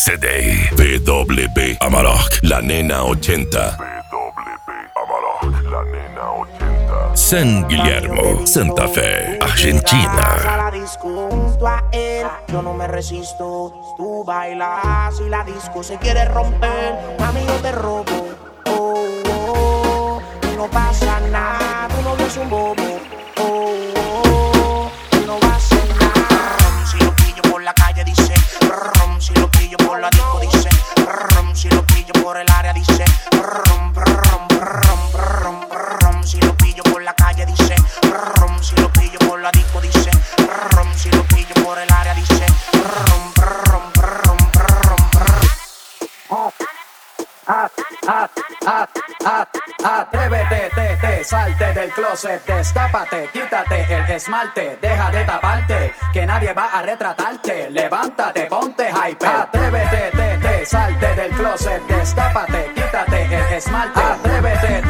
CD. PW Amarok, la nena 80. PW Amarok, la nena 80. San Guillermo, Santa Fe, Argentina. A la disco junto a él, yo no me resisto. Tú bailas y la disco se quiere romper. Mami, yo te robo. Oh, oh, y no pasa nada. Tu novio es un bobo. Oh, oh, y no va a hacer nada. Si lo pillo por la calle dice. Si lo pillo por la disco dice. Si lo pillo por el área dice. Si lo pillo por la calle dice. Si lo pillo por la disco dice. Si lo pillo por el área dice. Atrévete, salte del closet, destápate, quítate el esmalte, deja de taparte, que nadie va a retratarte, levántate, ponte hype. Atrévete, salte del closet, destápate, quítate el esmalte, atrévete,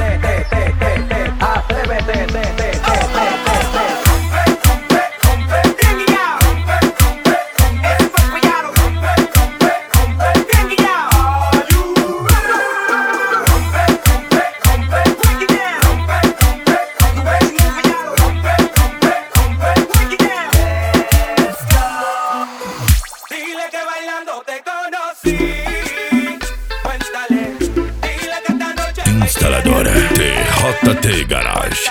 Instaladora TJT Garage.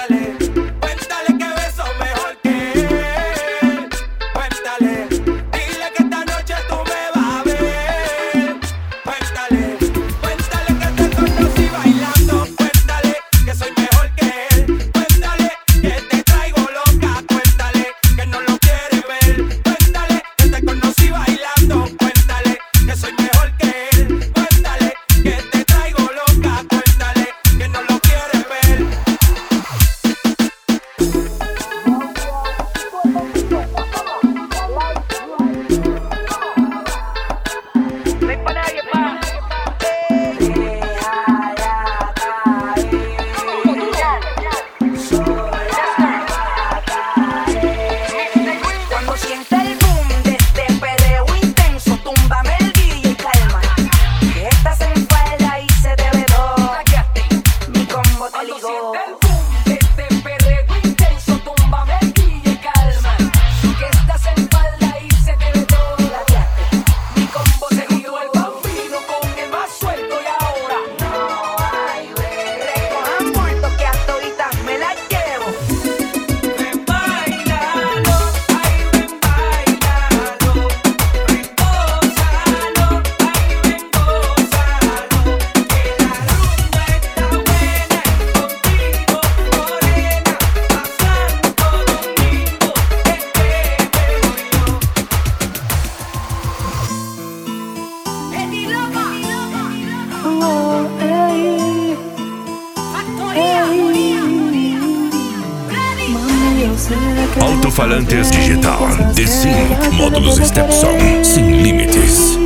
Altofalantes digital, The Sync, módulos Stepson, sin límites.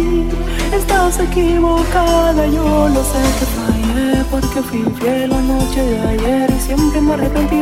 Estás equivocada, yo lo sé que fallé, porque fui fiel la noche de ayer y siempre me arrepentí